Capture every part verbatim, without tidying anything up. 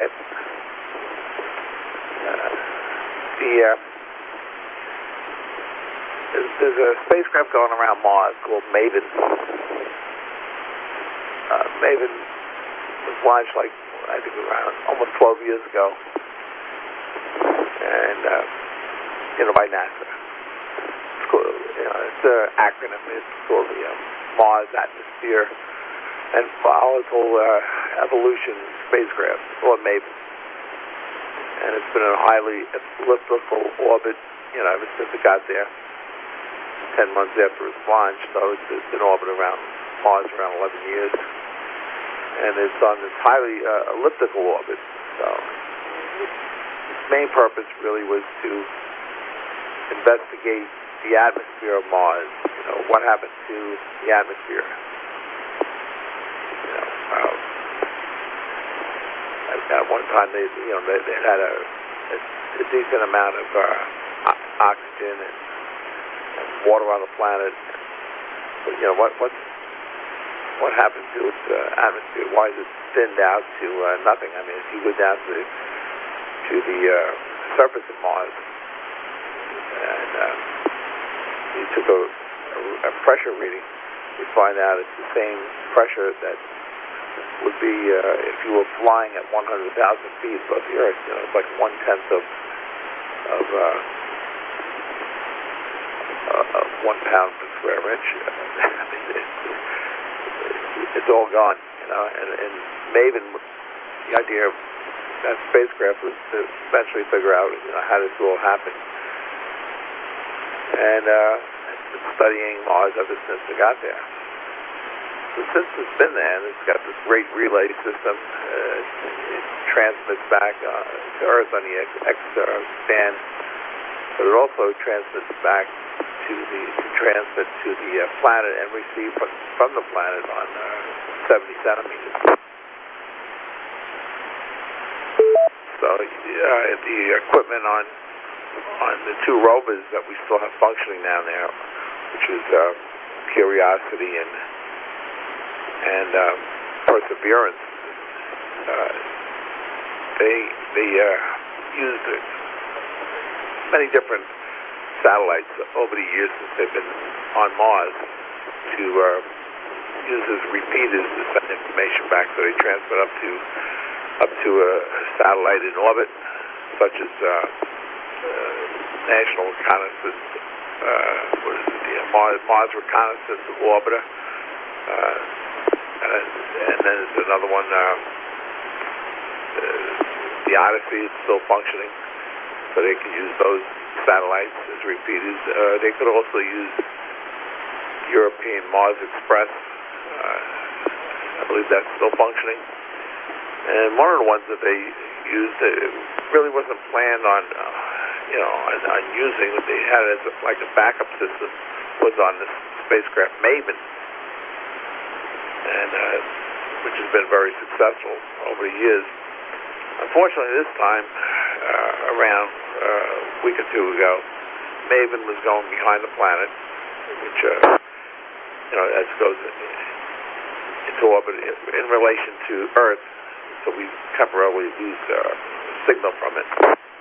the uh, there's, there's a spacecraft going around Mars called MAVEN. Uh, MAVEN was launched like I think around almost twelve years ago, and uh, you know by NASA. It's called, you know, it's an acronym. It's called the uh, Mars Atmosphere and Volatile uh, Evolution Spacecraft, or MAVEN. And it's been in a highly elliptical orbit, you know, ever since it got there, ten months after its launch. So it's, it's been orbiting around Mars around eleven years. And it's on this highly uh, elliptical orbit. So its main purpose really was to investigate the atmosphere of Mars. You know, what happened to the atmosphere? You know, um, at one time, they, you know, they, they had a, a, a decent amount of uh, oxygen and, and water on the planet. But, you know, what what what happened to its uh, atmosphere? Why is it thinned out to uh, nothing? I mean, if you go down to to the uh, surface of Mars and uh, you took a, a, a pressure reading, you find out it's the same pressure that would be uh, if you were flying at one hundred thousand feet above the Earth. You know, it's like one tenth of of, uh, uh, of one pound per square inch. it's, it's all gone. You know, and, and MAVEN, the idea of that spacecraft was to eventually figure out, you know, how this all happened. And uh, it's been studying Mars ever since it got there. So since it's been there, and it's got this great relay system, uh, it, it transmits back uh, to Earth on the X, X uh, band, but it also transmits back to the to transmit to the uh, planet and receive from, from the planet on uh, seventy centimeters. So uh, the equipment on on the two rovers that we still have functioning down there, which is uh, Curiosity and and um, Perseverance, uh, they they uh, used uh, many different satellites over the years since they've been on Mars to uh, use as repeaters to send information back. So they transmit up to up to a satellite in orbit, such as uh, uh, National Reconnaissance, uh, what is it, the Mars, Mars Reconnaissance Orbiter. Uh, Uh, and then there's another one, uh, uh, the Odyssey is still functioning, so they can use those satellites as repeaters. Uh, they could also use European Mars Express. Uh, I believe that's still functioning. And one of the ones that they used, it really wasn't planned on, uh, you know, on, on using. They had it as a, like a backup system, was on this spacecraft MAVEN. And uh, which has been very successful over the years. Unfortunately, this time, uh, around uh, a week or two ago, MAVEN was going behind the planet, which, uh, you know, as it goes into orbit in relation to Earth, so we temporarily lose uh, signal from it.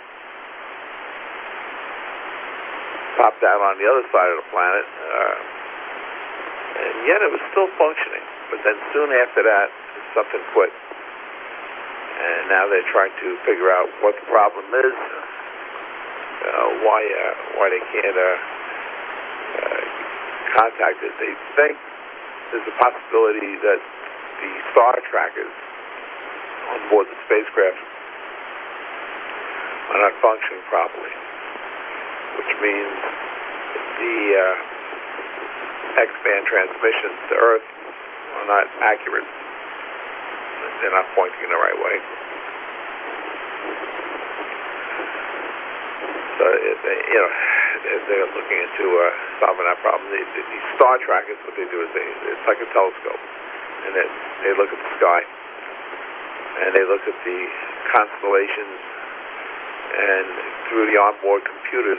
Popped out on the other side of the planet, uh, and yet it was still functioning. But then soon after that, something quit. And now they're trying to figure out what the problem is, uh, why uh, why they can't uh, uh, contact it. They think there's a possibility that the star trackers on board the spacecraft are not functioning properly, which means the uh, X-band transmissions to Earth are not accurate. They're not pointing in the right way. So, if they, you know, if they're looking into uh, solving that problem. The, the, the star trackers, what they do is they, it's like a telescope, and they, they look at the sky, and they look at the constellations, and through the onboard computers,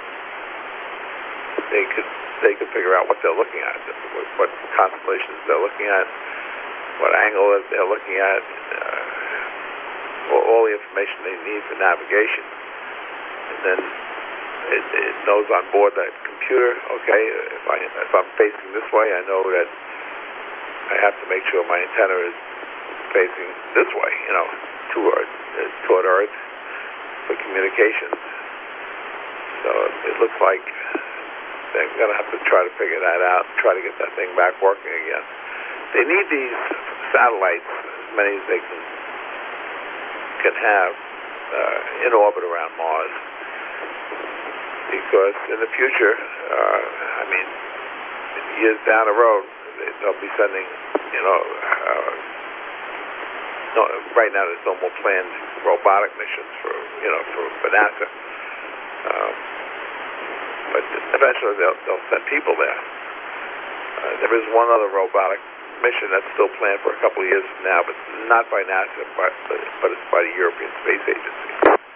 they could they could figure out what they're looking at, what, what constellations they're looking at, what angle they're looking at, uh, all, all the information they need for navigation. And then it, it knows on board that computer, okay, if, I, if I'm facing this way, I know that I have to make sure my antenna is facing this way, you know, toward, uh, toward Earth for communications. So it looks like they're going to have to try to figure that out, try to get that thing back working again. They need these satellites, as many as they can can have uh, in orbit around Mars, because in the future, uh, I mean, years down the road, they'll be sending, you know, uh, no, right now there's no more planned robotic missions for, you know, for, for NASA. Um, but eventually they'll, they'll send people there. Uh, there is one other robotic mission that's still planned for a couple of years from now, but not by NASA, but, but, but it's by the European Space Agency.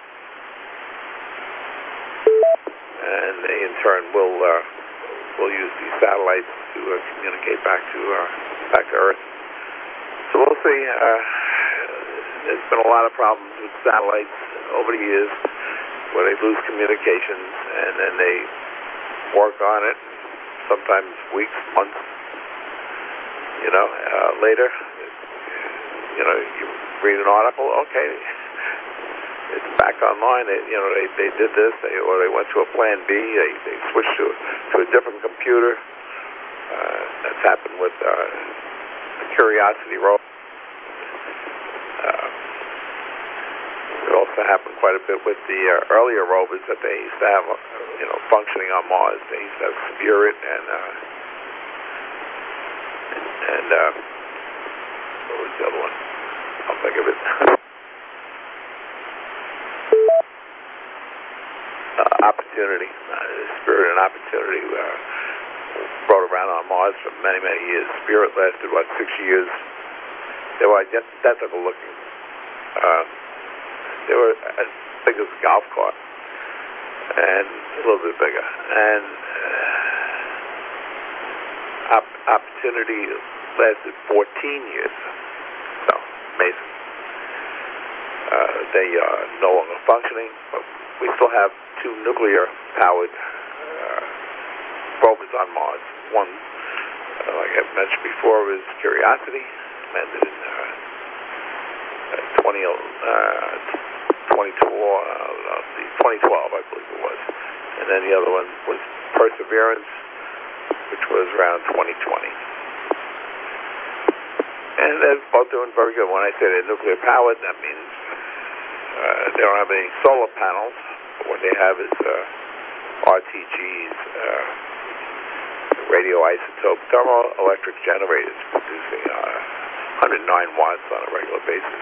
And they, in turn, will uh, will use these satellites to uh, communicate back to uh, back to Earth. So we'll see. Uh, there's been a lot of problems with satellites over the years, where they lose communications, and then they work on it, sometimes weeks, months, you know, uh, later, you know, you read an article, okay, it's back online, they, you know, they, they did this, they, or they went to a plan B, they, they switched to, to a different computer. Uh, that's happened with uh, the Curiosity rover. Uh, It also happened quite a bit with the uh, earlier rovers that they used to have, uh, you know, functioning on Mars. They used to have Spirit and, uh, and, uh, what was the other one? I'll think of it. uh, Opportunity. Uh, Spirit and Opportunity uh, rode around on Mars for many, many years. Spirit lasted, what, six years? They were identical looking. Uh, They were as big as a golf cart, and a little bit bigger. And uh, op Opportunity lasted fourteen years. So, amazing. Uh, they are no longer functioning, but we still have two nuclear-powered uh, rovers on Mars. One, uh, like I mentioned before, was Curiosity, landed in uh, twenty, uh, twenty-two, uh, twenty twelve, I believe it was. And then the other one was Perseverance, which was around twenty twenty. And they're both doing very good. When I say they're nuclear powered, that means uh, they don't have any solar panels, but what they have is uh, R T Gs, uh, radioisotope thermoelectric generators producing uh, one hundred nine watts on a regular basis.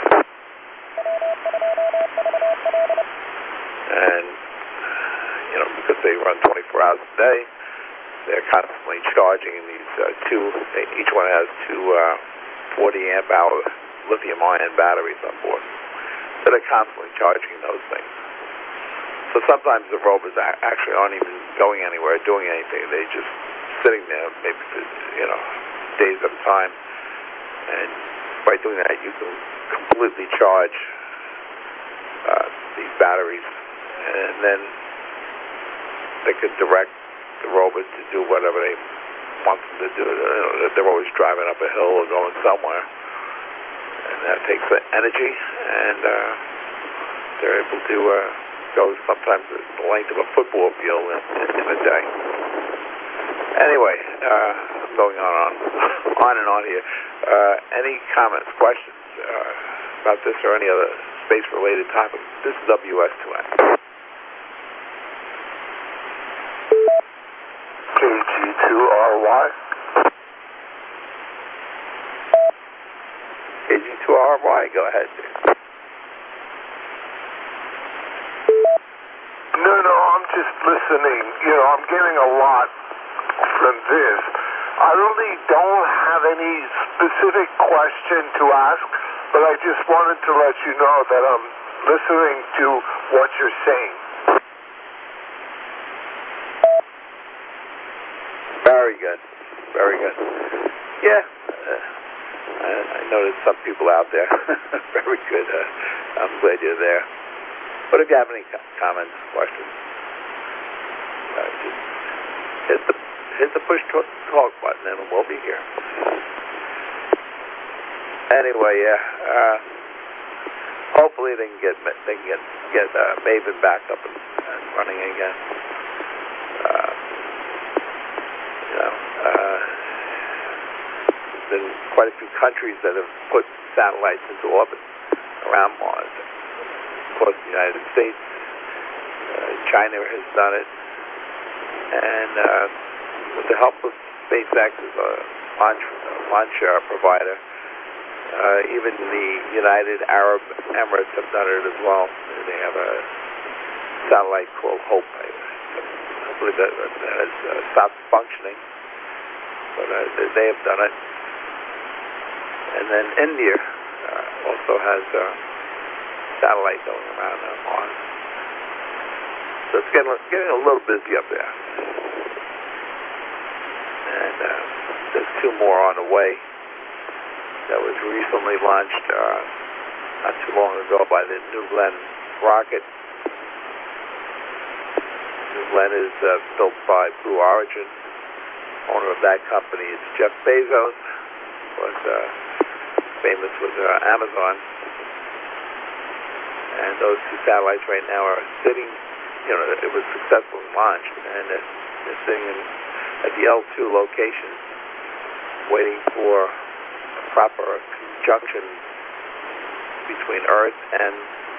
And, you know, because they run twenty-four hours a day, they're constantly charging these uh, two, each one has two uh, forty amp hour lithium ion batteries on board. So they're constantly charging those things. So sometimes the rovers actually aren't even going anywhere, doing anything. They're just sitting there, maybe for, you know, days at a time. And by doing that, you can completely charge uh, these batteries, and then they could direct the rover to do whatever they want them to do. You know, they're always driving up a hill or going somewhere, and that takes the energy, and uh, they're able to uh, go sometimes the length of a football field in, in a day. Anyway, uh, I'm going on, on on and on here. Uh, any comments, questions uh, about this or any other space-related topic? This is W S two N. K G two R Y. K G two R Y, go ahead. No, no, I'm just listening. You know, I'm getting a lot from this. I really don't have any specific question to ask, but I just wanted to let you know that I'm listening to what you're saying. Very good. Very good. Yeah. Uh, I, I know there's some people out there. Very good. Uh, I'm glad you're there. But if you have any co- comments, questions, uh, just hit the hit the push to talk button, and we'll be here. Anyway, yeah. Uh, hopefully they can get they can get get uh, Maven back up and, and running again. Uh, you know, uh, there's been quite a few countries that have put satellites into orbit around Mars. Of course, the United States, uh, China has done it, and uh, with the help of SpaceX as a launch launch uh, provider, uh, even the United Arab Emirates have done it as well. They have a satellite called Hope. I, I believe that, that has uh, stopped functioning, but uh, they have done it. And then India uh, also has a satellite going around on Mars. So it's getting, getting a little busy up there. And uh, there's two more on the way. That was recently launched uh, not too long ago by the New Glenn rocket. New Glenn is uh, built by Blue Origin. Owner of that company is Jeff Bezos, was uh, famous with uh, Amazon. And those two satellites right now are sitting, you know, it was successfully launched, and they're, they're sitting in, at the L two location, waiting for a proper conjunction between Earth and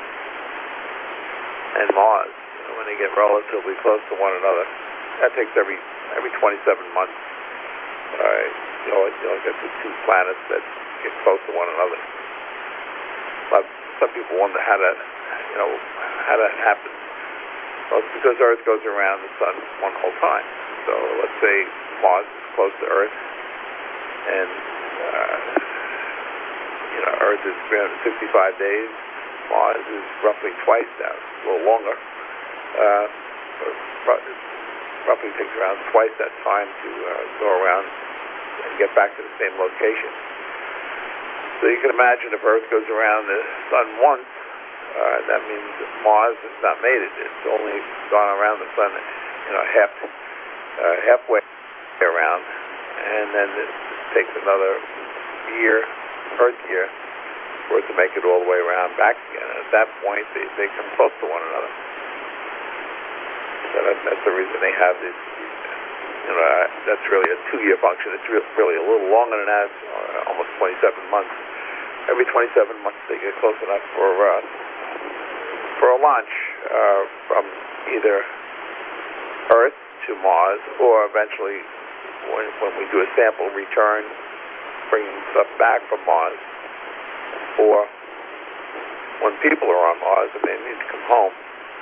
and Mars. You know, when they get relatively close to one another, that takes every every twenty-seven months. Uh, you know, you'll get the two planets that get close to one another. But some people wonder how that, you know, how that happens. Well, it's because Earth goes around the sun one whole time. So let's say Mars is close to Earth, and uh, you know, Earth is three hundred sixty-five days. Mars is roughly twice that, a little longer. Uh, roughly takes around twice that time to uh, go around and get back to the same location. So you can imagine if Earth goes around the sun once, uh, that means Mars has not made it. It's only gone around the sun, you know, half, uh, halfway around, and then it takes another year, Earth year, for it to make it all the way around back again. And at that point, they, they come close to one another. So that, that's the reason they have this, you know, uh, that's really a two-year function. It's re- really a little longer than that, uh, almost twenty-seven months. Every twenty-seven months they get close enough for uh, for a launch uh, from either Earth to Mars, or eventually when, when we do a sample return, bringing stuff back from Mars, or when people are on Mars and they need to come home.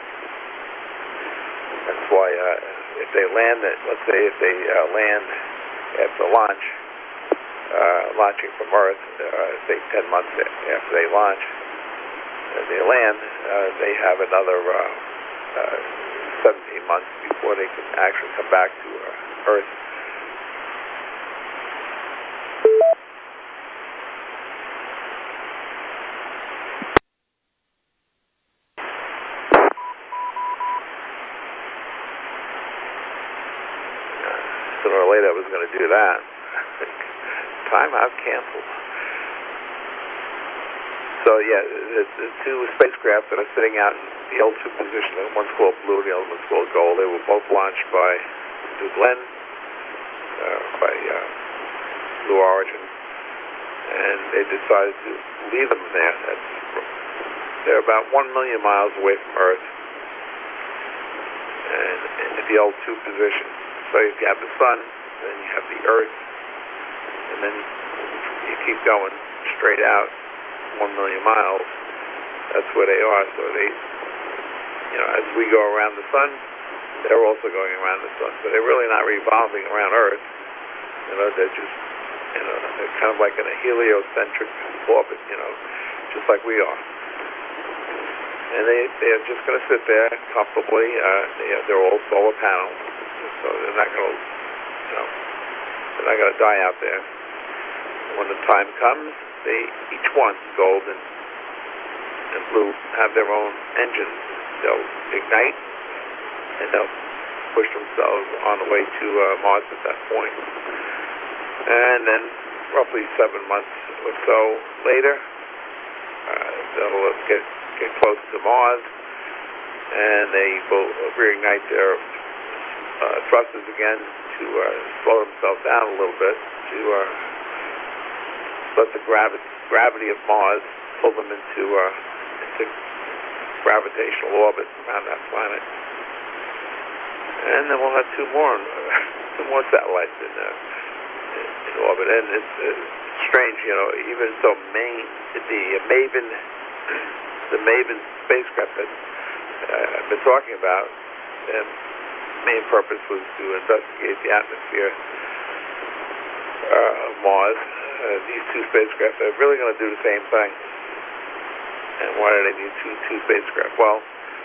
That's why uh, if they land, it, let's say if they uh, land after launch, uh, launching from Earth, uh, say ten months after they launch, and they land, uh, they have another uh, uh, seventeen months before they can actually come back to uh, Earth. Sooner or later I was going to do that. Timeout canceled. So yeah, the, the two spacecraft that are sitting out in the L two position, one's called Blue, the other one's called Gold, they were both launched by New Glenn, uh, by uh, Blue Origin, and they decided to leave them there. That's, they're about one million miles away from Earth, and in the L two position. So you have the sun, then you have the Earth, and then you keep going straight out one million miles. That's where they are. So they, you know, as we go around the sun, they're also going around the sun. So they're really not revolving around Earth. You know, they're just, you know, they're kind of like in a heliocentric orbit, you know, just like we are. And they, they're just going to sit there comfortably. Uh, they, they're all solar panels. So they're not going to, you know, they're not going to die out there. when the time comes, they each one, Gold and, and Blue, have their own engines. They'll ignite, and they'll push themselves on the way to uh, Mars at that point. And then roughly seven months or so later, uh, they'll get, get close to Mars, and they will reignite their uh, thrusters again to uh, slow themselves down a little bit, to uh, let the gravi- gravity of Mars pull them into, uh, into gravitational orbit around that planet. And then we'll have two more, uh, two more satellites in, uh, in, in orbit. And it's uh, strange, you know, even so, Maine, the Maven, the Maven spacecraft that uh, I've been talking about, the main purpose was to investigate the atmosphere uh, of Mars. Uh, these two spacecraft are really going to do the same thing. And why do they need two, two spacecraft? Well,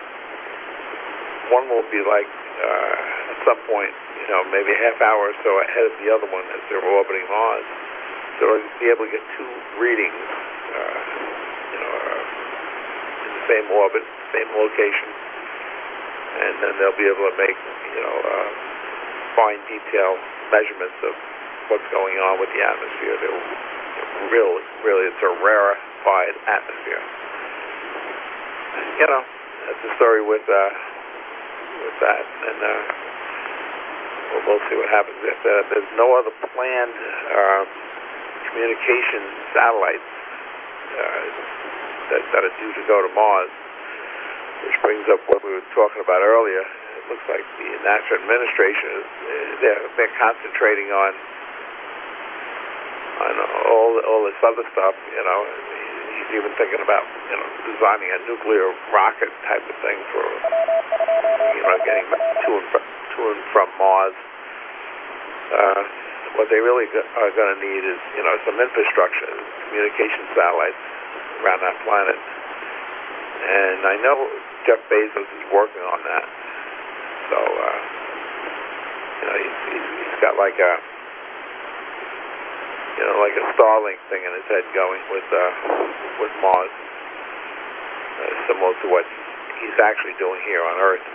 one will be like, uh, at some point, you know, maybe a half hour or so ahead of the other one as they're orbiting Mars. So they'll be able to get two readings, uh, you know, uh, in the same orbit, same location. And then they'll be able to make, you know, uh, fine detail measurements of what's going on with the atmosphere. They'll, really, really, it's a rarefied atmosphere. You know, that's the story with uh, with that, and uh, we'll, we'll see what happens. If uh, there's no other planned uh, communication satellites uh, that, that are due to go to Mars, which brings up what we were talking about earlier. It looks like the NASA administration is they're, they're concentrating on on all all this other stuff. You know, he's even thinking about you know designing a nuclear rocket type of thing for you know getting to and from, to and from Mars. Uh, what they really go, are going to need is you know some infrastructure, communication satellites around that planet. And I know Jeff Bezos is working on that. So, uh, you know, he's, he's, he's got like a, you know, like a Starlink thing in his head going with, uh, with Mars, uh, similar to what he's actually doing here on Earth.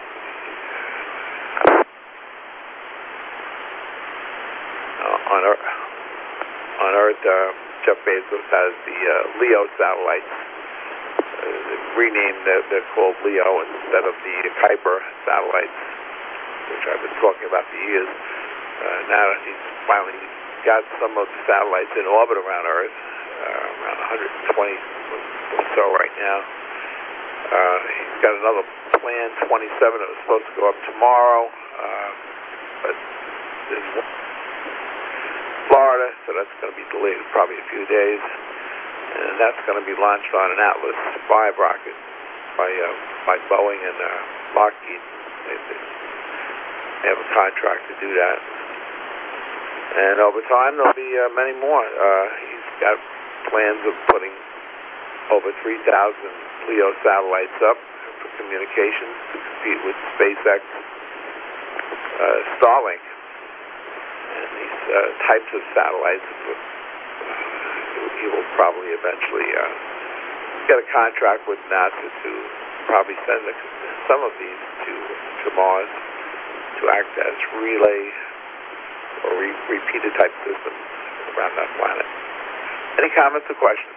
Uh, on Earth, on Earth, uh, Jeff Bezos has the uh, Leo satellites. Uh, renamed, they're, they're called Leo instead of the Kuiper satellites, which I've been talking about for years. Uh, now he's finally got some of the satellites in orbit around Earth, uh, around one hundred twenty or so right now. Uh, he's got another plan, twenty-seven, that was supposed to go up tomorrow, uh, but there's Florida, so that's going to be delayed probably a few days. And that's going to be launched on an Atlas five rocket by uh, by Boeing and uh, Lockheed. They, they have a contract to do that. And over time, there'll be uh, many more. Uh, he's got plans of putting over three thousand Leo satellites up for communications to compete with SpaceX uh, Starlink. And these uh, types of satellites, he will probably eventually uh, get a contract with NASA to probably send the, some of these to, to Mars to act as relay or re repeated type systems around that planet. Any comments or questions?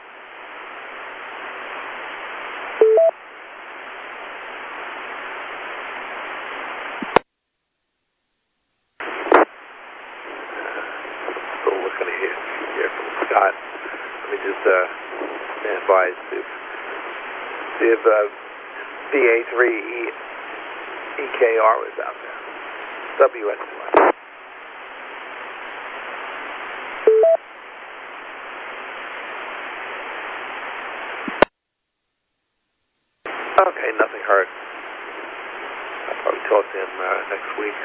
Still looking to hear, hear from Scott. Let me just uh, stand by and see if, see if uh, V A three E K R is out there. W S Y. Okay, nothing heard. I'll probably talk to him uh, next week.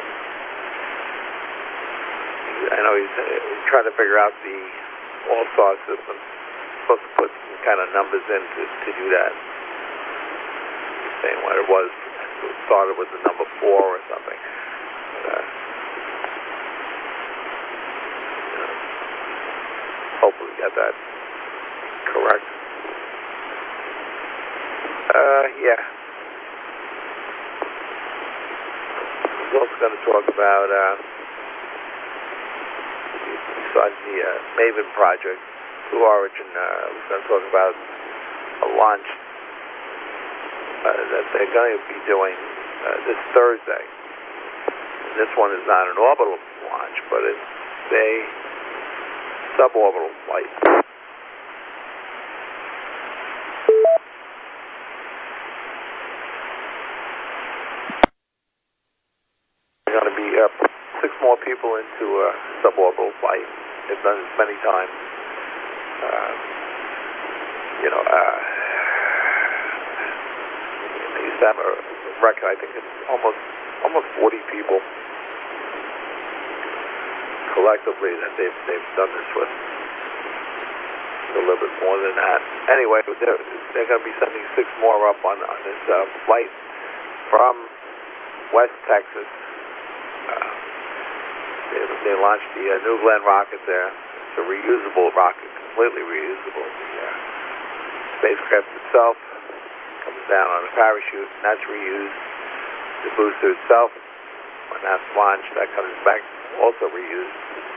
I know he's, uh, he's trying to figure out the all-star system. He's supposed to put some kind of numbers in to, to do that. He's saying what it was. It started with the number four or something. But, uh, you know, got that correct. Uh, yeah. We're also going to talk about, uh, besides the uh, Maven project, Blue Origin, uh, we're going to talk about a launch uh, that they're going to be doing uh, this Thursday. And this one is not an orbital launch, but it's a suborbital flight. They're going to be uh, six more people into a suborbital flight. They've done this many times. Uh, you know, uh, they used to have a record. I think it's almost almost forty people collectively that they've they've done this with. A little bit more than that. Anyway, they're, they're going to be sending six more up on, on this uh, flight from West Texas. Uh, they, they launched the uh, New Glenn rocket there. It's a reusable rocket, completely reusable. The uh, spacecraft itself comes down on a parachute, and that's reused. The booster itself, when that's launched, that comes back, also reused.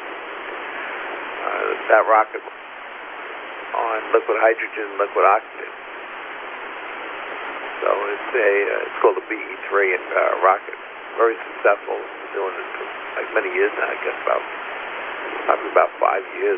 Uh, that rocket on liquid hydrogen, liquid oxygen. So it's a uh, it's called a B E three uh, rocket. Very successful. Been doing it for like many years now. I guess about probably about five years.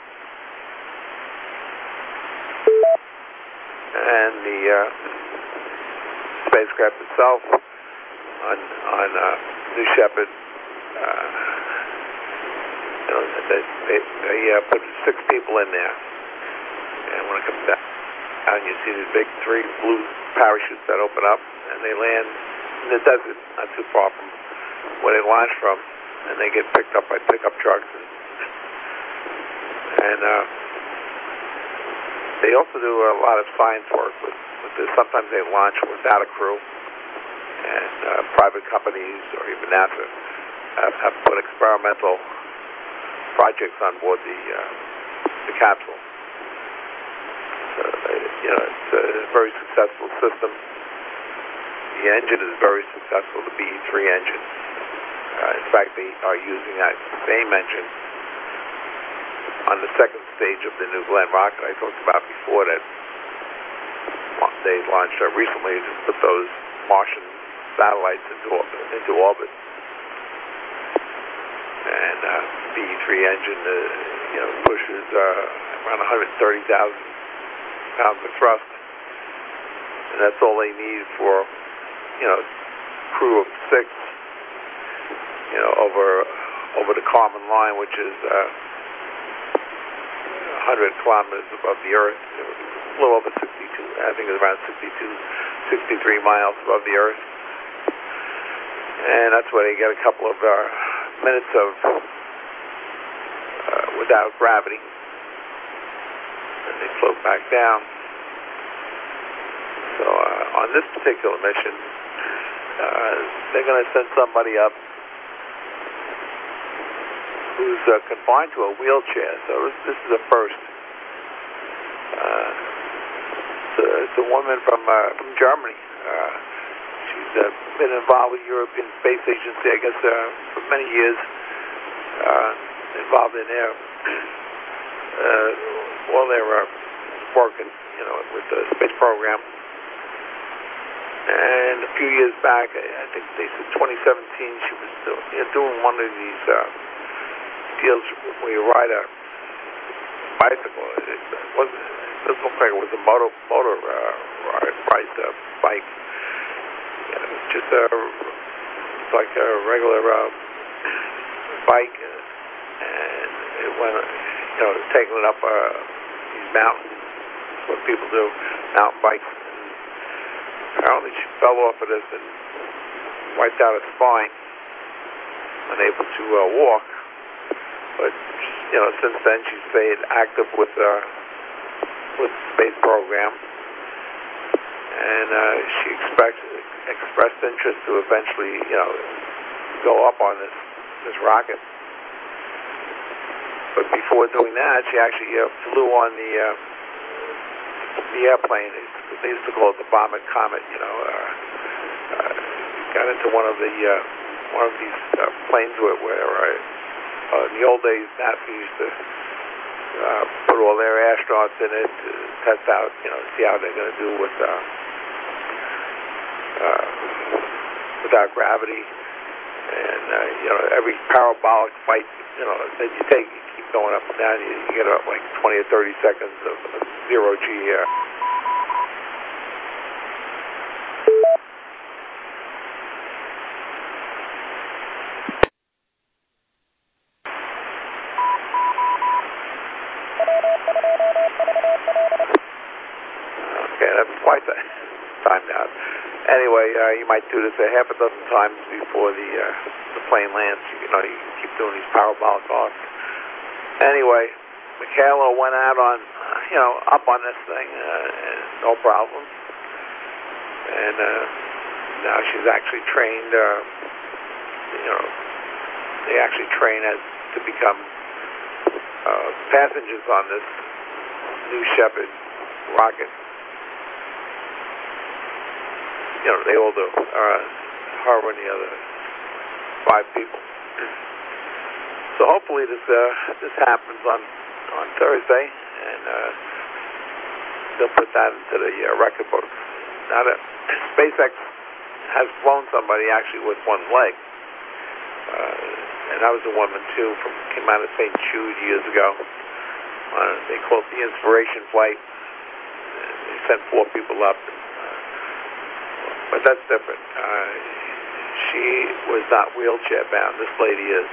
And the uh, spacecraft itself on on uh, New Shepard. Uh, you know, they they, they uh, put six people in there. And when it comes down, you see these big three blue parachutes that open up, and they land in the desert, not too far from where they launch from, and they get picked up by pickup trucks. And, and uh, they also do a lot of science work with, with this. Sometimes they launch without a crew, and uh, private companies or even NASA have, have put experimental projects on board the uh, the capsule. Uh, you know, it's a very successful system. The engine is very successful, the B E three engine. Uh, in fact, they are using that same engine on the second stage of the New Glenn rocket I talked about before that they launched uh, recently to put those Martian satellites into, into orbit. And uh, B E three engine, uh, you know, pushes uh, around one hundred thirty thousand pounds of thrust, and that's all they need for, you know, crew of six, you know, over over the Kármán line, which is uh, one hundred kilometers above the Earth, a little over sixty-two, I think it's around sixty-two, sixty-three miles above the Earth, and that's where they get a couple of uh, minutes of uh, without gravity. And they float back down. So uh, on this particular mission, uh, they're going to send somebody up who's uh, confined to a wheelchair. So this, this is a first. Uh, it's, a, it's a woman from uh, from Germany. Uh, she's uh, been involved with the European Space Agency, I guess, uh, for many years. Uh, involved in their uh, while they were working, you know, with the space program. And a few years back, I think they said twenty seventeen, she was still, you know, doing one of these uh, deals where you ride a bicycle. It, it wasn't. It doesn't look like it was a motor motor uh, ride, ride uh, bike. You know, just a like a regular uh, bike, and it went, you know, taking it up uh, these mountains. That's what people do, mountain bikes. Apparently she fell off of this and wiped out her spine, unable to uh, walk. But, you know, since then she's stayed active with, uh, with the space program. And uh, she expects, expressed interest to eventually, you know, go up on this, this rocket. but before doing that, she actually uh, flew on the uh, the airplane. They used to call it the Bomber Comet. You know, uh, uh, got into one of the uh, one of these uh, planes where, where uh, uh, in the old days NASA used to uh, put all their astronauts in it to test out, you know, see how they're going to do with uh, uh, without gravity. And, uh, you know, every parabolic flight, you know, that you take, you keep going up and down, you, you get up like twenty or thirty seconds of, of zero G air. Okay, that's quite the time now. Anyway, uh, you might do this a half a dozen times before the uh, the plane lands. You know, you keep doing these parabolic offs. Anyway, Michaela went out on, uh, you know, up on this thing, uh, and no problem. And uh, now she's actually trained. Uh, you know, they actually train as to become uh, passengers on this New Shepard rocket. You know, they all do. Uh, her and the other five people. So hopefully this uh, this happens on on Thursday, and uh, they'll put that into the uh, record books. Now that SpaceX has flown somebody actually with one leg, uh, and that was a woman too from came out of Saint Jude years ago. Uh, they call it the Inspiration flight. They sent four people up. But that's different. Uh, she was not wheelchair bound. This lady is.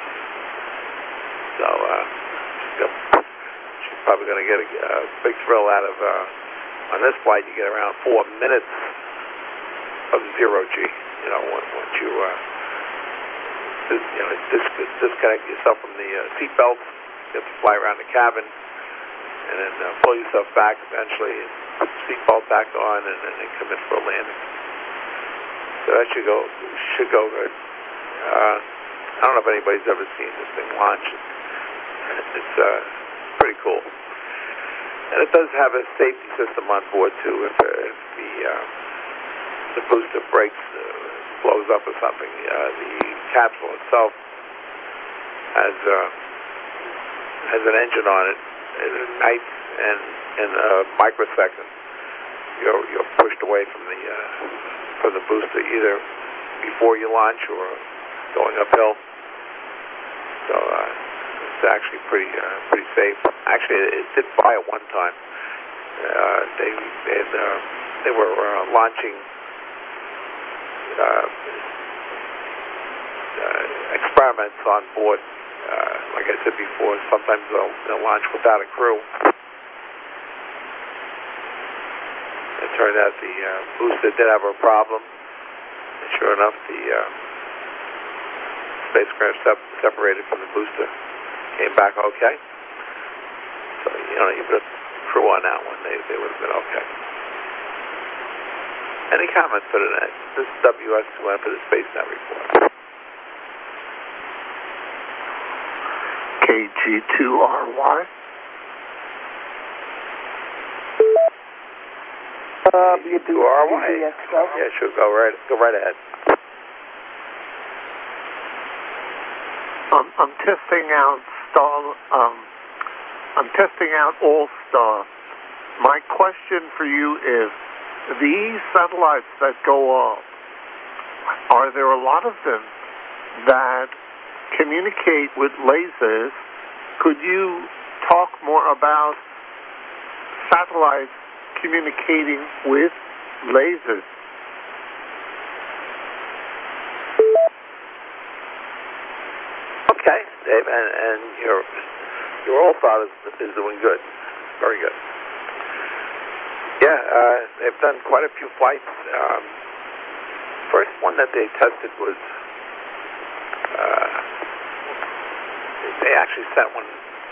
So uh, she's probably going to get a, a big thrill out of. Uh, on this flight, you get around four minutes of zero G. You know, once you uh, dis, you know dis, disconnect yourself from the uh, seatbelt, you have to fly around the cabin, and then uh, pull yourself back eventually, and seatbelt back on, and then they come in for a landing. So that should go should go good. Uh, I don't know if anybody's ever seen this thing launch. It's uh, pretty cool, and it does have a safety system on board too. If, uh, if the uh, the booster breaks, uh, blows up or something, uh, the capsule itself has uh, has an engine on it. It ignites, and in a microsecond, you're you're pushed away from the. Uh, from the booster, either before you launch or going uphill. So uh, it's actually pretty uh, pretty safe. Actually, it, it did fly at one time. Uh, they they, had, uh, they were uh, launching uh, uh, experiments on board. Uh, like I said before, sometimes they'll, they'll launch without a crew. It turned out the uh, booster did have a problem, and sure enough, the uh, spacecraft sep- separated from the booster, came back okay. So, you know, you put a crew on that one, they, they would have been okay. Any comments for tonight? This is W S two N for the SpaceNet report. K G two R Y. Uh, B two R Y. Yeah, sure. Go right, go right ahead. Um, I'm testing out Star. Um, I'm testing out All-Star. My question for you is: these satellites that go up, are there a lot of them that communicate with lasers? Could you talk more about satellites communicating with lasers? Okay, Dave, and, and your your old thought is, is doing good, very good. Yeah, uh, they've done quite a few flights. Um, first one that they tested was uh, they actually sent one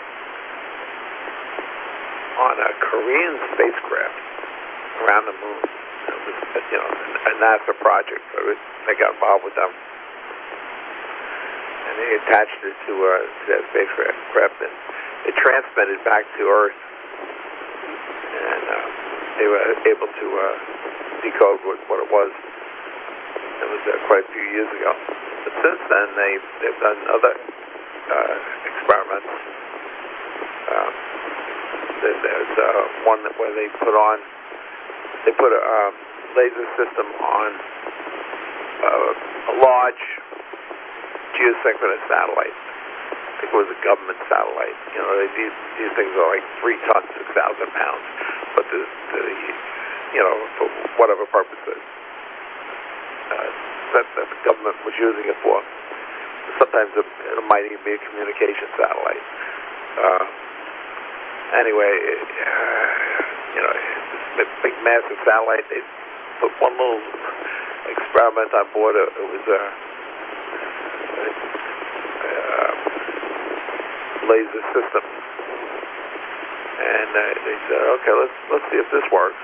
on a Korean spacecraft around the moon. It was, you know, a NASA project. So they got involved with them. And they attached it to, uh, to that spacecraft, and it transmitted back to Earth, and uh, they were able to uh, decode what, what it was. It was uh, quite a few years ago. But since then, they, they've done other uh, experiments. Uh, there's uh, one where they put on, they put a um, laser system on uh, a large geosynchronous satellite. I think it was a government satellite. You know, they, these, these things are like three tons, six thousand pounds. But the, the, you know, for whatever purposes uh, that, that the government was using it for. Sometimes it, it might even be a communication satellite. Uh, anyway, it, uh, you know, this big, massive satellite. They put one little experiment on board. It, it was a, a, a laser system, and uh, they said, "Okay, let's let's see if this works."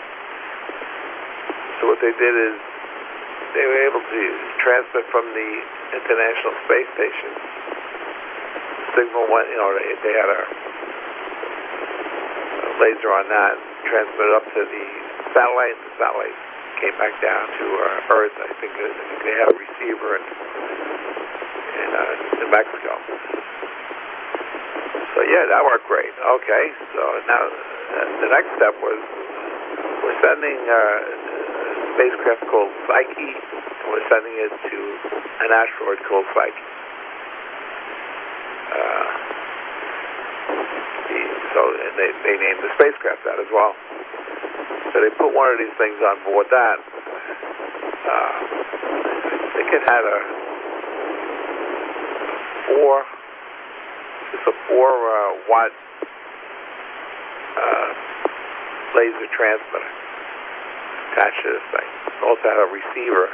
So what they did is they were able to transmit from the International Space Station. The signal went, you know, they, they had a, a laser on that, transmitted up to the satellite. The satellite came back down to uh, Earth. I think, I think they had a receiver in, in uh, New Mexico. So yeah, that worked great. Okay, so now uh, the next step was we're sending uh, a spacecraft called Psyche, and we're sending it to an asteroid called Psyche. Uh, the, so and they, they named the spacecraft that as well. So they put one of these things on board that. Uh, I think it had a four, just a four uh, watt uh, laser transmitter attached to this thing. It also had a receiver.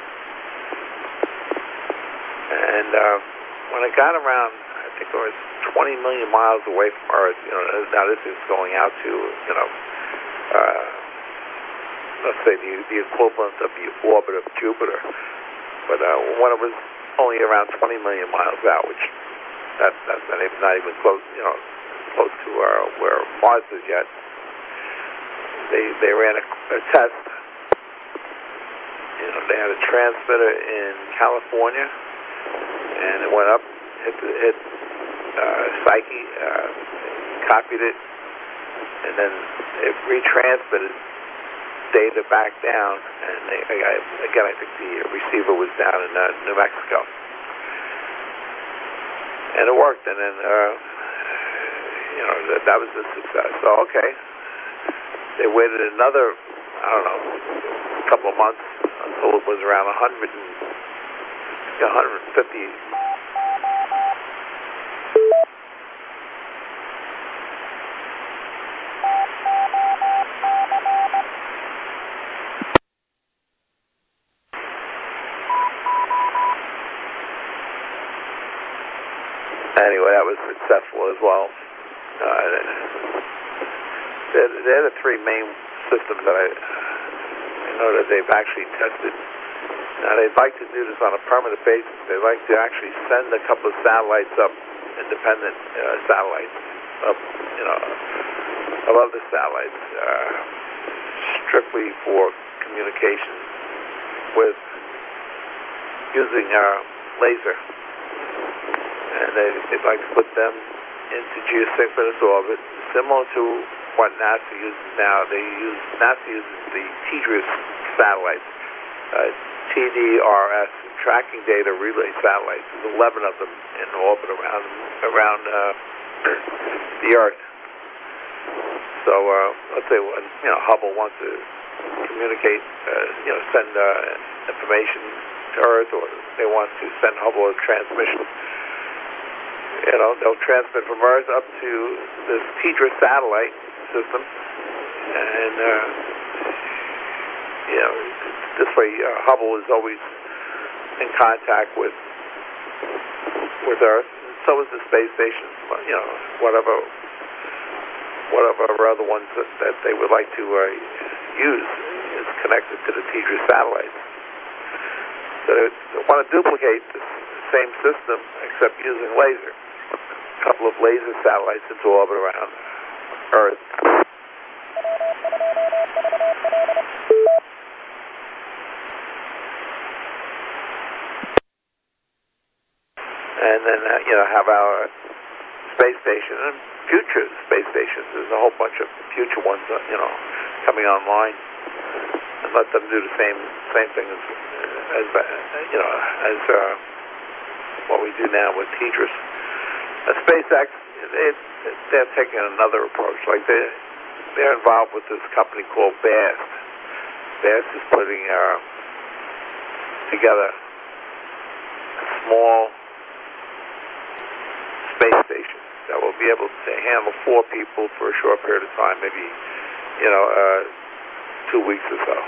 And uh, when it got around, I think it was twenty million miles away from Earth, you know, now this is going out to, you know, uh, let's say the, the equivalent of the orbit of Jupiter. But uh, when it was only around twenty million miles out, which that, that's not even, not even close, you know, close to uh, where Mars is yet, they they ran a, a test. You know, they had a transmitter in California, and it went up, hit, hit uh, Psyche, uh, copied it, and then it retransmitted data back down. And they, again, I think the receiver was down in uh, New Mexico, and it worked. And then, uh, you know, that, that was a success. So okay, they waited another, I don't know, a couple of months until it was around one hundred and one hundred fifty. Anyway, that was successful as well. Uh, they're, they're the three main systems that I, I know that they've actually tested. Now, they'd like to do this on a permanent basis. They'd like to actually send a couple of satellites up, independent uh, satellites, up, you know, above the satellites, uh, strictly for communication with using uh, laser. And they, they'd like to put them into geosynchronous orbit, similar to what NASA uses now. They use NASA uses the TDRS satellites, uh, T D R S, Tracking Data Relay Satellites. There's eleven of them in orbit around around uh, the Earth. So uh, let's say when you know Hubble wants to communicate, uh, you know, send uh, information to Earth, or they want to send Hubble a transmission. You know, they'll transmit from Earth up to this TDRS satellite system, and uh, you know, this way uh, Hubble is always in contact with with Earth. So is the space station. You know, whatever whatever other ones that, that they would like to uh, use is connected to the TDRS satellites. So they want to duplicate this same system except using laser. A couple of laser satellites into orbit around Earth. And then, uh, you know, have our space station and future space stations. There's a whole bunch of future ones, uh, you know, coming online, and let them do the same same thing as, as uh, you know, as uh, what we do now with TDRS. Uh, SpaceX, they, they're taking another approach. Like they they're involved with this company called BAST. BAST is putting uh, together a small space station that will be able to handle four people for a short period of time, maybe, you know, uh, two weeks or so.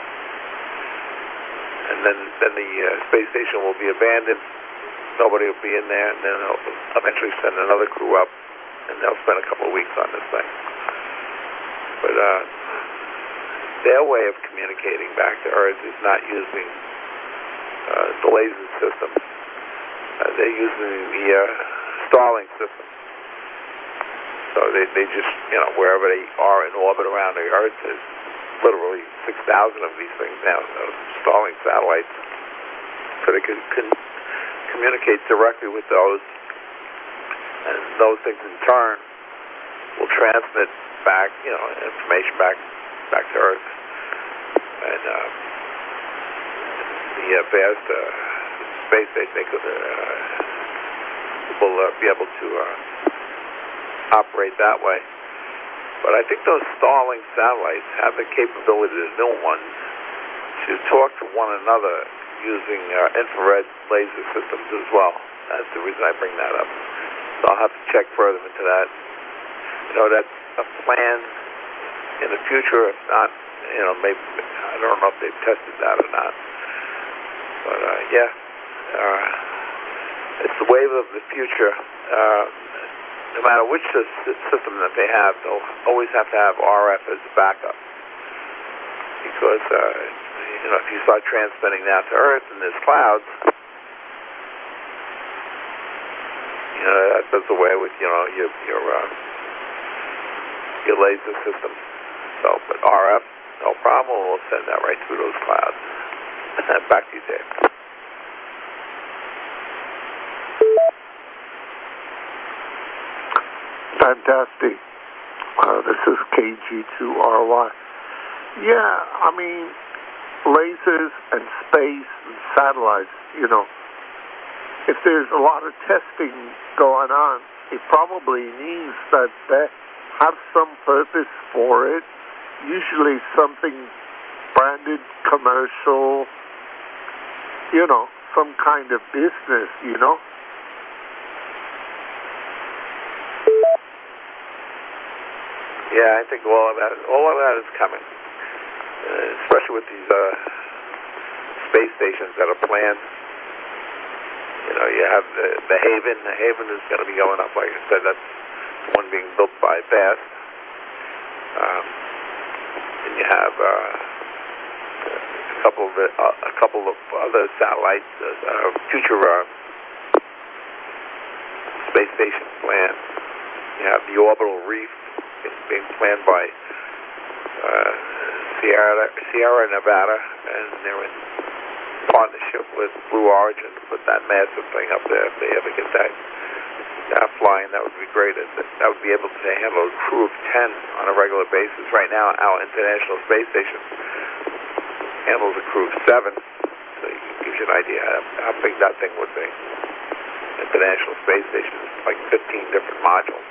And then, then the uh, space station will be abandoned. Nobody will be in there, and then they'll eventually send another crew up, and they'll spend a couple of weeks on this thing. But uh, their way of communicating back to Earth is not using uh, the laser system. Uh, they're using the uh, Starlink system. So they, they just, you know, wherever they are in orbit around the Earth, there's literally six thousand of these things now, uh, Starlink satellites. So they can, can communicate directly with those, and those things in turn will transmit back, you know, information back back to Earth. And uh, the uh, vast uh, space station, they could, uh, will uh, be able to uh, operate that way. But I think those Starlink satellites have the capability, the new ones, to talk to one another using uh, infrared laser systems as well. That's the reason I bring that up. So I'll have to check further into that. You know, that's a plan in the future. If not, you know, maybe, I don't know if they've tested that or not. But uh, yeah, uh, it's the wave of the future. Uh, no matter which system that they have, they'll always have to have R F as a backup. Because, uh, you know, if you start transmitting that to Earth and there's clouds, you know, that does away with, you know, your your, uh, your laser system. So, but R F, no problem, we'll send that right through those clouds. Back to you, Dave. Fantastic. Uh, this is K G two R Y. Yeah, I mean, lasers and space and satellites, you know, if there's a lot of testing going on, it probably means that they have some purpose for it, usually something branded, commercial, you know, some kind of business, you know. Yeah, I think all of that, all of that is coming, uh, especially with these uh, space stations that are planned. You know, you have the, the Haven. The Haven is going to be going up, like I said. That's the one being built by BAST. Um, and you have uh, a couple of the, uh, a couple of other satellites, uh, future uh, space stations planned. You have the orbital reef. It's being planned by uh, Sierra, Sierra Nevada, and they're in partnership with Blue Origin to put that massive thing up there. If they ever get that, that flying, that would be great. That would be able to handle a crew of ten on a regular basis. Right now, our International Space Station handles a crew of seven, so it gives you an idea how, how big that thing would be. International Space Station is like fifteen different modules.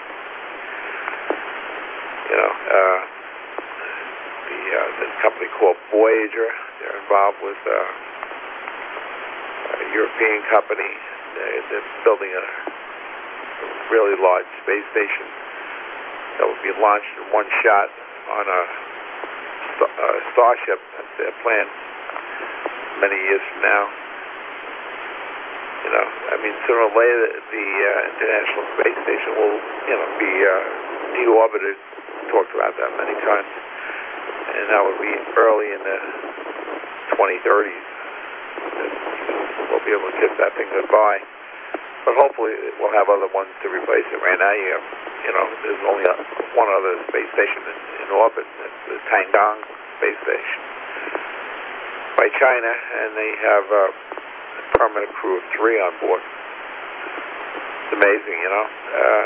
You know, uh, the, uh, the company called Voyager, they're involved with uh, a European company. They're, they're building a, a really large space station that will be launched in one shot on a, a Starship. That's their plan many years from now. You know, I mean, sooner or later, the uh, International Space Station will, you know, be uh, deorbited. Talked about that many times, and that would be early in the twenty thirties. We'll be be able to kiss that thing goodbye. But hopefully we'll have other ones to replace it. Right now, you, you know, there's only a, one other space station in, in orbit. It's the Tiangong space station by China, and they have a permanent crew of three on board. It's amazing, you know. Uh,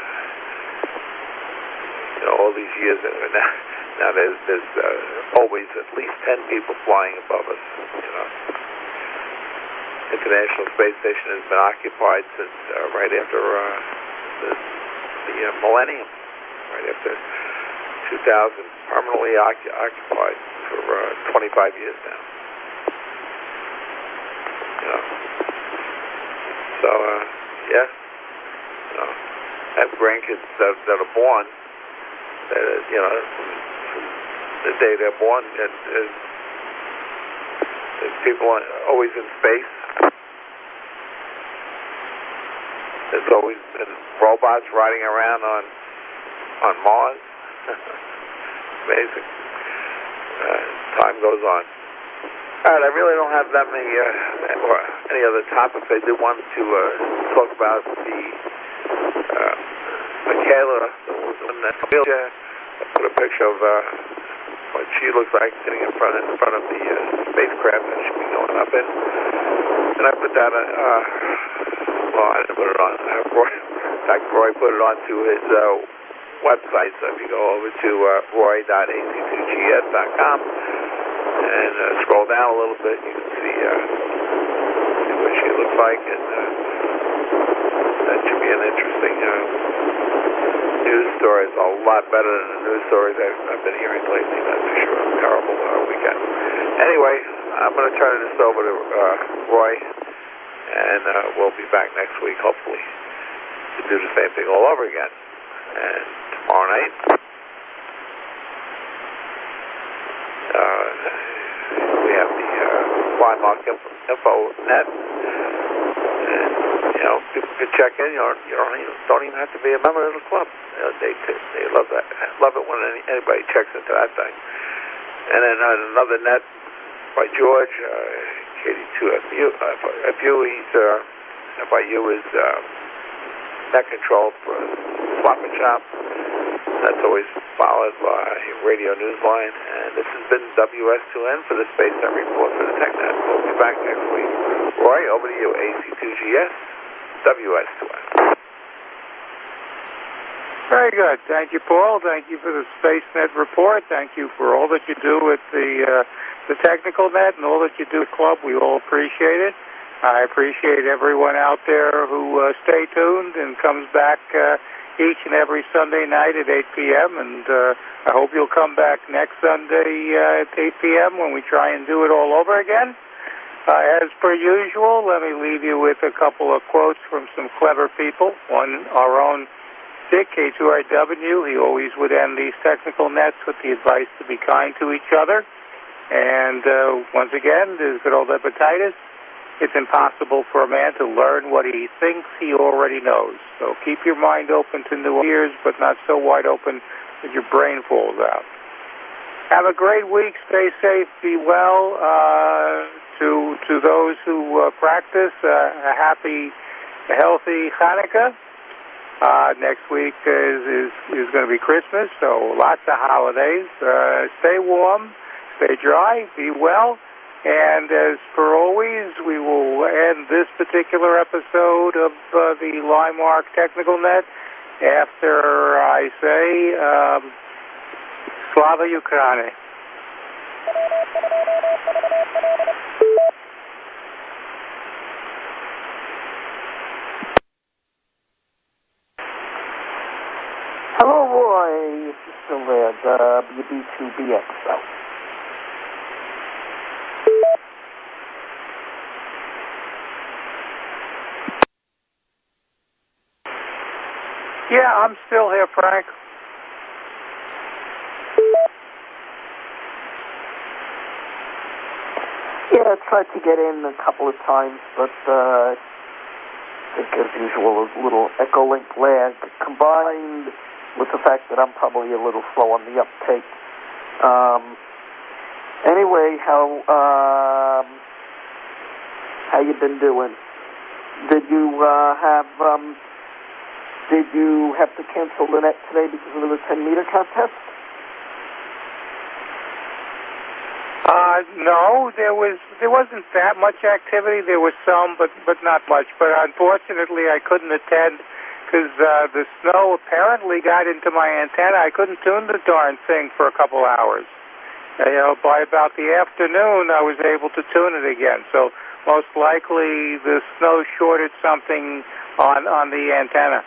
you know, all these years, uh, now, now there's, there's uh, always at least ten people flying above us, you know. International Space Station has been occupied since uh, right after uh, the, the uh, millennium, right after two thousand, permanently occu- occupied for uh, twenty-five years now. You know. So, uh, yeah, you know, I have grandkids that, that are born, that, you know, the day they're born, and, and, and people are always in space. There's always been robots riding around on on Mars. Amazing. Uh, time goes on. All right, I really don't have that many uh, or any other topics. I did want to uh, talk about the uh, Michaela, the one that I put a picture of uh, what she looks like sitting in front in front of the uh, spacecraft that she'll be going up in, and I put that. Uh, Well, I didn't put it on. Uh, Roy, in fact, Roy put it onto his uh, website. So if you go over to uh, roy dot a c two g s dot com and uh, scroll down a little bit, you can see, uh, see what she looks like, and uh, that should be an interesting uh, news story. It's a lot better than the news stories I've, I've been hearing lately. That's for sure. A terrible uh, weekend. Anyway, I'm going to turn this over to uh, Roy. And uh, we'll be back next week, hopefully, to do the same thing all over again. And tomorrow night, uh, we have the uh, Flymark info, info net. And, you know, people can check in. You, know, you don't, even, don't even have to be a member of the club. You know, they they love that. Love it when any, anybody checks into that thing. And then uh, another net by George. Uh, K D two F U, uh, F U, he's, uh, F I U is uh, net control for Swap and Shop. That's always followed by Radio Newsline. And this has been W S two N for the Space Net Report for the TechNet. We'll be back next week. Roy, over to you, A C two G S, W S two N. Very good. Thank you, Paul. Thank you for the SpaceNet report. Thank you for all that you do with the uh, the technical net and all that you do at Club. We all appreciate it. I appreciate everyone out there who uh, stay tuned and comes back uh, each and every Sunday night at eight p.m. And uh, I hope you'll come back next Sunday uh, at eight p.m. when we try and do it all over again. Uh, as per usual, let me leave you with a couple of quotes from some clever people. One, our own Dick, K two R W, he always would end these technical nets with the advice to be kind to each other. And uh, once again, there's good old hepatitis. It's impossible for a man to learn what he thinks he already knows. So keep your mind open to new ears, but not so wide open that your brain falls out. Have a great week. Stay safe. Be well. Uh, to to those who uh, practice, uh, a happy, a healthy Hanukkah. Uh, next week is, is, is going to be Christmas, so lots of holidays. Uh, stay warm, stay dry, be well, and as per always, we will end this particular episode of uh, the Flymark Technical Net after I say, um, Slava Ukraini. Hello, Roy. Is he still there? W B two B X O. Yeah, I'm still here, Frank. Yeah, I tried to get in a couple of times, but uh, I think, as usual, a little echo-link lag combined with the fact that I'm probably a little slow on the uptake. Um, anyway, how um, How you been doing? Did you uh, have um, Did you have to cancel the net today because of the ten meter contest? Uh, no, there was there wasn't that much activity. There was some, but but not much. But unfortunately, I couldn't attend because uh, the snow apparently got into my antenna. I couldn't tune the darn thing for a couple hours. Uh, you know, by about the afternoon, I was able to tune it again. So most likely, the snow shorted something on on the antenna.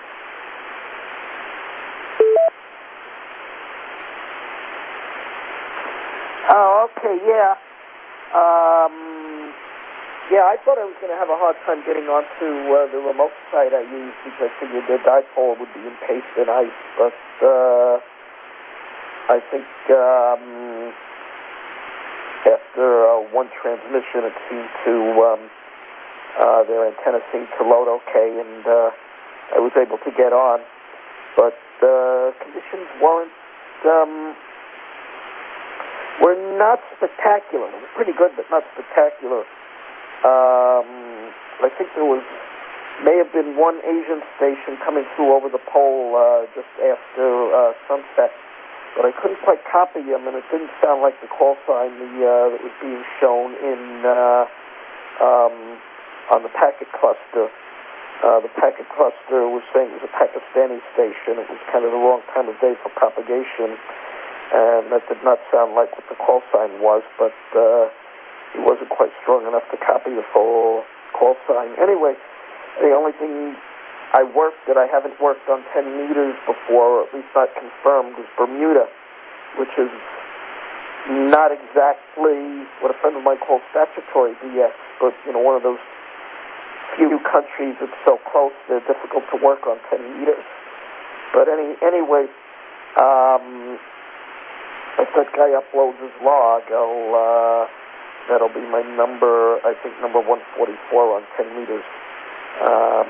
Oh, okay, yeah. Um, yeah, I thought I was going to have a hard time getting onto uh, the remote site I used because I figured the dipole would be encased in ice, but uh, I think um, after uh, one transmission it seemed to, um, uh, their antenna seemed to load okay, and uh, I was able to get on. But uh, conditions weren't... Um, We're not spectacular. It was pretty good, but not spectacular. Um, I think there was, may have been one Asian station coming through over the pole uh, just after uh, sunset, but I couldn't quite copy them, and it didn't sound like the call sign the, uh, that was being shown in uh, um, on the packet cluster. Uh, the packet cluster was saying it was a Pakistani station. It was kind of the wrong time of day for propagation. And that did not sound like what the call sign was, but uh, it wasn't quite strong enough to copy the full call sign. Anyway, the only thing I worked that I haven't worked on ten meters before, or at least not confirmed, was Bermuda, which is not exactly what a friend of mine calls statutory B S, but, you know, one of those few countries that's so close they're difficult to work on ten meters. But any anyway, um... if that guy uploads his log, I'll, uh, that'll be my number, I think number one forty-four on ten meters. Um,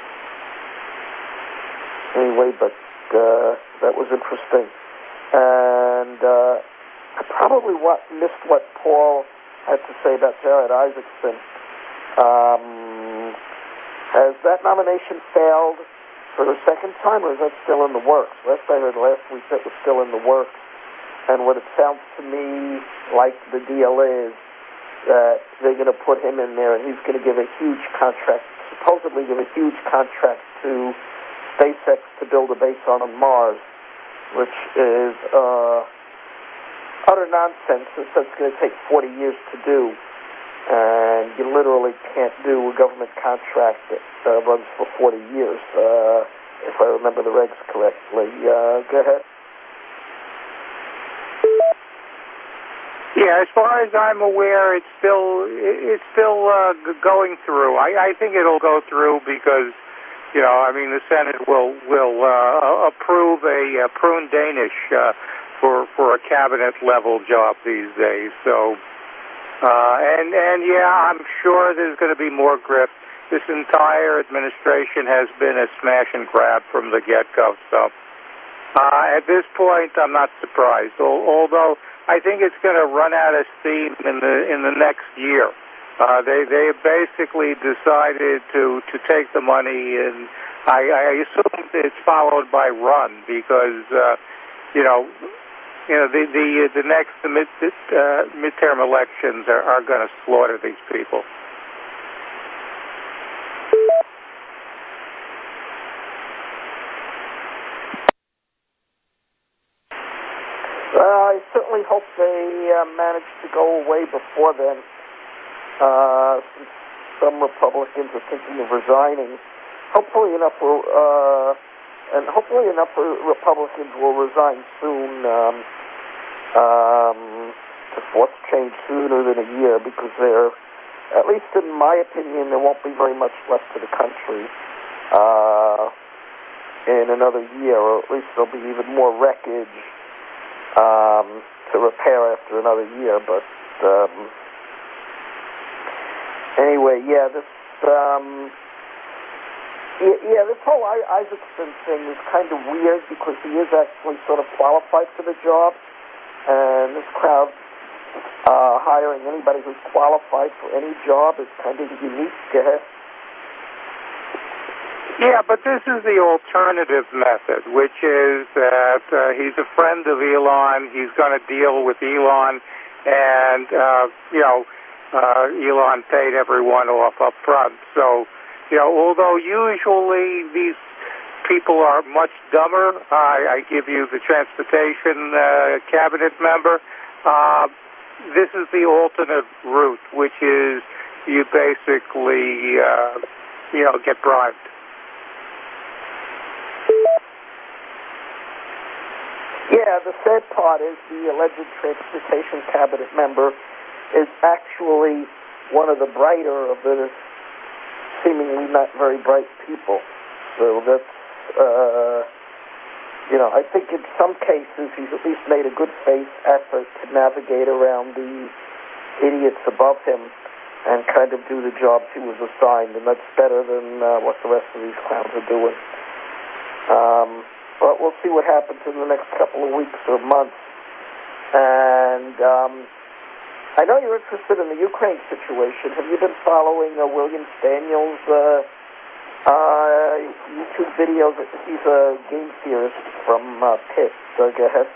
anyway, but uh, that was interesting. And uh, I probably what, missed what Paul had to say about Jared Isaacson. Um, has that nomination failed for the second time, or is that still in the works? Last I heard last week that was still in the works. And what it sounds to me like the deal is that they're going to put him in there, and he's going to give a huge contract, supposedly give a huge contract to SpaceX to build a base on Mars, which is uh, utter nonsense, since that's going to take forty years to do. And you literally can't do a government contract that uh, runs for forty years, uh, if I remember the regs correctly. Uh, go ahead. Yeah, as far as I'm aware, it's still it's still uh, going through. I, I think it'll go through because, you know, I mean, the Senate will will uh, approve a, a prune Danish uh, for for a cabinet level job these days. So, uh, and and yeah, I'm sure there's going to be more grift. This entire administration has been a smash and grab from the get-go. So, uh, at this point, I'm not surprised. Although I think it's going to run out of steam in the in the next year. Uh, they they basically decided to, to take the money, and I, I assume it's followed by run because uh, you know you know the the the next mid uh, midterm elections are, are going to slaughter these people. Uh, I certainly hope they uh, manage to go away before then, uh, since some Republicans are thinking of resigning. Hopefully enough, uh, and hopefully enough Republicans will resign soon um, um, to force change sooner than a year, because there, at least in my opinion, there won't be very much left to the country uh, in another year, or at least there'll be even more wreckage Um, to repair after another year. But um, anyway, yeah, this um, yeah, yeah, this whole I- Isaacson thing is kind of weird because he is actually sort of qualified for the job, and this crowd uh, hiring anybody who's qualified for any job is kind of unique. Go ahead. Yeah, but this is the alternative method, which is that uh, he's a friend of Elon. He's going to deal with Elon, and, uh, you know, uh, Elon paid everyone off up front. So, you know, although usually these people are much dumber, I, I give you the transportation uh, cabinet member, uh, this is the alternate route, which is you basically, uh, you know, get bribed. Yeah, the sad part is the alleged transportation cabinet member is actually one of the brighter of the seemingly not very bright people. So that's, uh, you know, I think in some cases he's at least made a good faith effort to navigate around the idiots above him and kind of do the jobs he was assigned, and that's better than uh, what the rest of these clowns are doing. Um... But we'll see what happens in the next couple of weeks or months. And um, I know you're interested in the Ukraine situation. Have you been following uh, William Staniel's uh, uh, YouTube videos? He's a game theorist from uh, Pitt. So go ahead.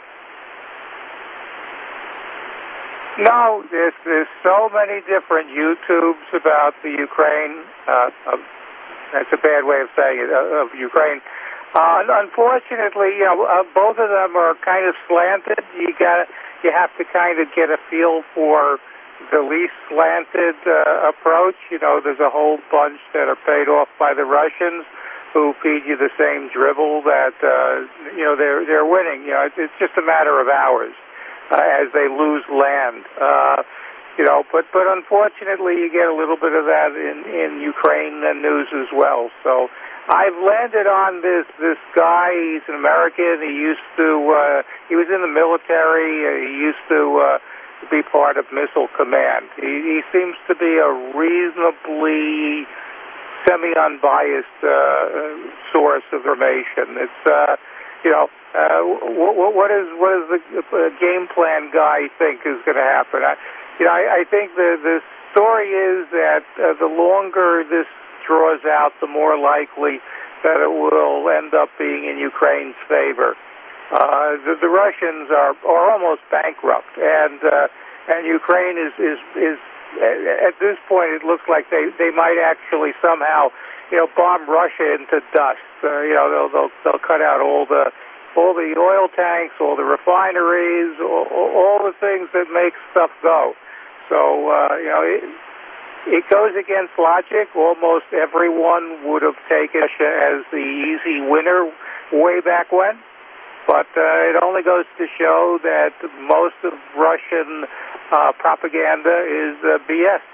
No, there's, there's so many different YouTubes about the Ukraine. Uh, uh, that's a bad way of saying it, uh, of Ukraine. Uh, unfortunately, you know, uh, both of them are kind of slanted. You got, you have to kind of get a feel for the least slanted uh, approach. You know, there's a whole bunch that are paid off by the Russians who feed you the same dribble that uh, you know they're they're winning. You know, it's, it's just a matter of hours uh, as they lose land. Uh, you know, but but unfortunately, you get a little bit of that in in Ukraine news as well. So. I've landed on this this guy. He's an American. He used to uh, he was in the military. Uh, he used to uh, be part of Missile Command. He, he seems to be a reasonably semi-unbiased uh, source of information. It's uh, you know uh, what, what is what is the uh, game plan guy think is going to happen? I, you know, I, I think the the story is that uh, the longer this draws out, the more likely that it will end up being in Ukraine's favor. Uh, the, the Russians are, are almost bankrupt, and uh, and Ukraine is, is is at this point it looks like they, they might actually somehow you know bomb Russia into dust. Uh, you know they'll, they'll they'll cut out all the all the oil tanks, all the refineries, all, all the things that make stuff go. So uh, you know. It, It goes against logic. Almost everyone would have taken Russia as the easy winner way back when. But uh, it only goes to show that most of Russian uh, propaganda is uh, B S.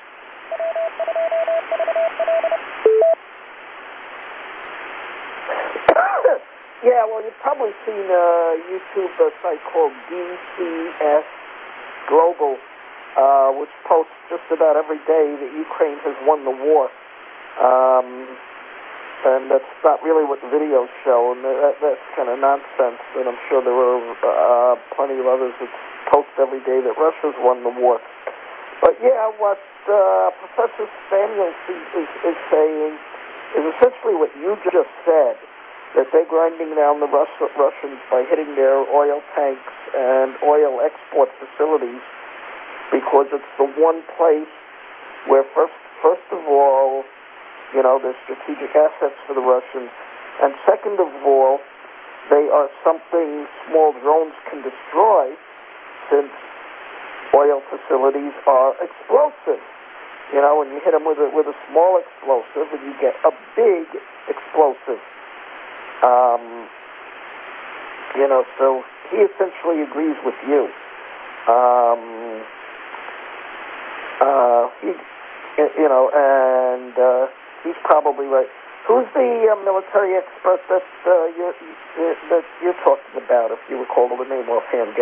Yeah, well, you've probably seen a YouTube a site called D C S Global, Uh, which posts just about every day that Ukraine has won the war. Um, and that's not really what the videos show, and that, that's kind of nonsense, and I'm sure there are uh, plenty of others that post every day that Russia's won the war. But yeah, what uh, Professor Staniel is, is, is saying is essentially what you just said, that they're grinding down the Rus- Russians by hitting their oil tanks and oil export facilities, because it's the one place where, first, first of all, you know, there's strategic assets for the Russians, and second of all, they are something small drones can destroy, since oil facilities are explosive. You know, when you hit them with a, with a small explosive, and you get a big explosive. Um, you know, so he essentially agrees with you. Um... Uh, he, you know, and uh, he's probably right. Who's the uh, military expert that uh, you're that you're talking about? If you recall the name offhand.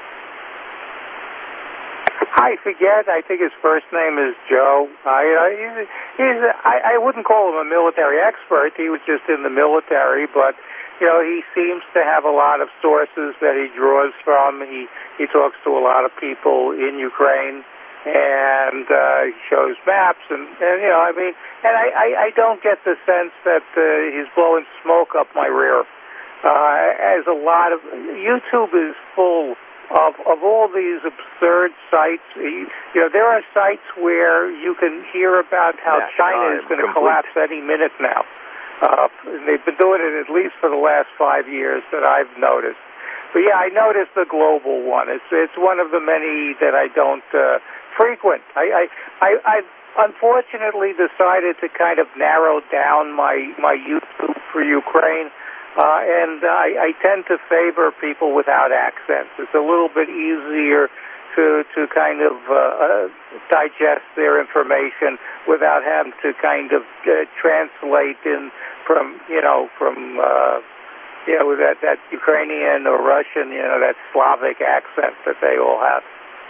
I forget. I think his first name is Joe. I, uh, he's, he's, I, I wouldn't call him a military expert. He was just in the military, but you know, he seems to have a lot of sources that he draws from. He he talks to a lot of people in Ukraine, and uh, he shows maps, and, and you know, I mean, and I, I, I don't get the sense that uh, he's blowing smoke up my rear. Uh, as a lot of YouTube is full of of all these absurd sites. You, you know, there are sites where you can hear about how yeah, China is going to collapse any minute now. Uh, they've been doing it at least for the last five years that I've noticed. But yeah, I noticed the global one. It's it's one of the many that I don't uh, frequent. I, I I I unfortunately decided to kind of narrow down my my YouTube for Ukraine, uh, and I, I tend to favor people without accents. It's a little bit easier to to kind of uh, uh, digest their information without having to kind of uh, translate in from you know from uh, you know that that Ukrainian or Russian, you know, that Slavic accent that they all have.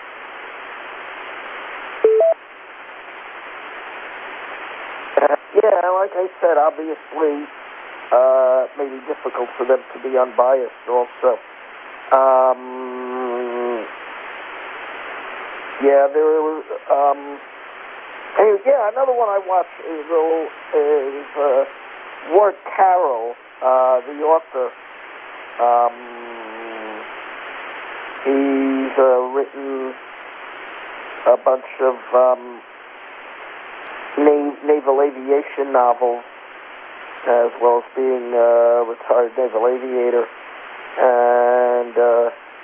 Uh, yeah, like I said, obviously, uh, it may be difficult for them to be unbiased. Also. Um, Yeah, there was, um, hey, yeah, another one I watched is, is uh, Ward Carroll, uh, the author. Um, he's uh, written a bunch of um, na- naval aviation novels, as well as being a retired naval aviator. And, uh,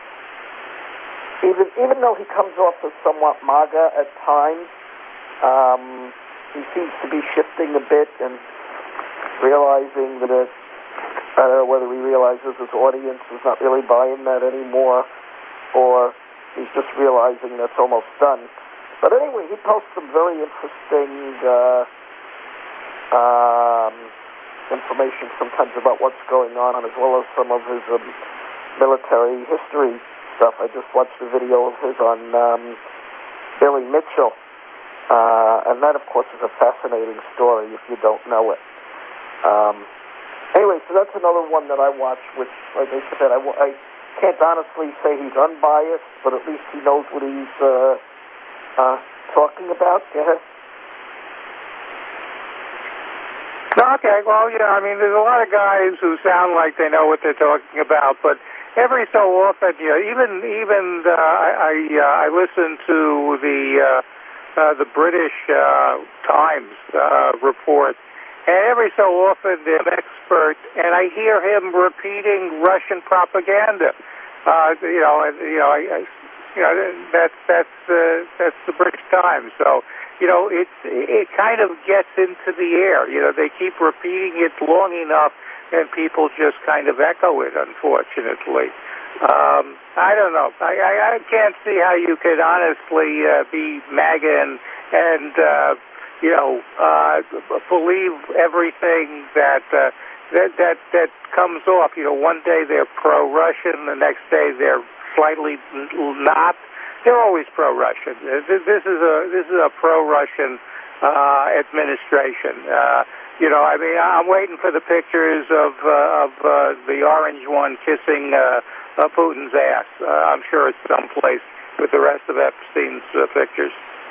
Even even though he comes off as somewhat MAGA at times, um, he seems to be shifting a bit and realizing that it, I don't know whether he realizes his audience is not really buying that anymore, or he's just realizing that's almost done. But anyway, he posts some very interesting uh, um, information sometimes about what's going on, as well as some of his um, military history stuff. I just watched a video of his on um, Billy Mitchell, uh, and that, of course, is a fascinating story if you don't know it. Um, anyway, so that's another one that I watched, which, like I said, I, I can't honestly say he's unbiased, but at least he knows what he's uh, uh, talking about. Go ahead. Okay, well, yeah, I mean, there's a lot of guys who sound like they know what they're talking about, but every so often, you know, even even uh, I I, uh, I listen to the uh, uh, the British uh, Times uh, report, and every so often there's an expert, and I hear him repeating Russian propaganda. Uh, you know, and you know, I, I, you know, that's that's uh, that's the British Times. So, you know, it it kind of gets into the air. You know, they keep repeating it long enough, and people just kind of echo it, unfortunately. Um, I don't know. I, I, I can't see how you could honestly uh, be MAGA and, and uh, you know, uh, believe everything that, uh, that that that comes off. You know, one day they're pro-Russian, the next day they're slightly not. They're always pro-Russian. This is a this is a pro-Russian uh, administration. Uh, You know, I mean, I'm waiting for the pictures of uh, of uh, the orange one kissing uh, uh, Putin's ass. Uh, I'm sure it's someplace with the rest of Epstein's uh, pictures.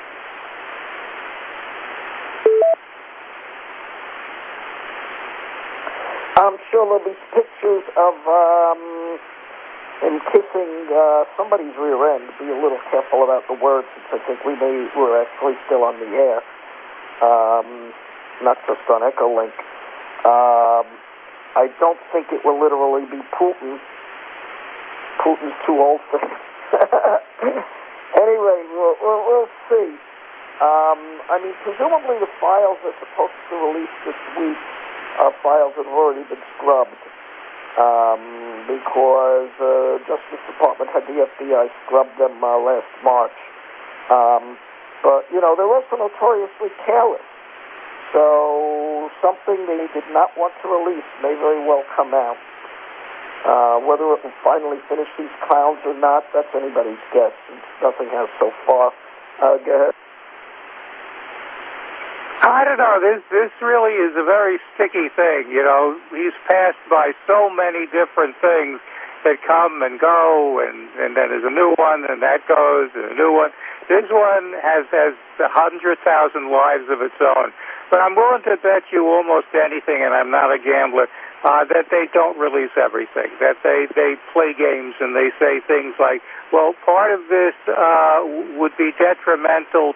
I'm sure there'll be pictures of um, him kissing uh, somebody's rear end. Be a little careful about the words, since I think we may we're actually still on the air. Um, not just on Echolink. Um, I don't think it will literally be Putin. Putin's too old for it. Anyway, we'll, we'll, we'll see. Um, I mean, presumably the files they're supposed to release this week are files that have already been scrubbed, um, because the uh, Justice Department had the F B I scrub them uh, last March. Um, but, you know, they're also notoriously careless. So something they did not want to release may very well come out. Uh, whether it will finally finish these clowns or not, that's anybody's guess, since nothing has so far. Uh, go ahead. I don't know. This this really is a very sticky thing. You know, he's passed by so many different things that come and go, and, and then there's a new one, and that goes, and a new one. This one has has a hundred thousand lives of its own. But I'm willing to bet you almost anything, and I'm not a gambler, uh, that they don't release everything, that they, they play games and they say things like, well, part of this uh, would be detrimental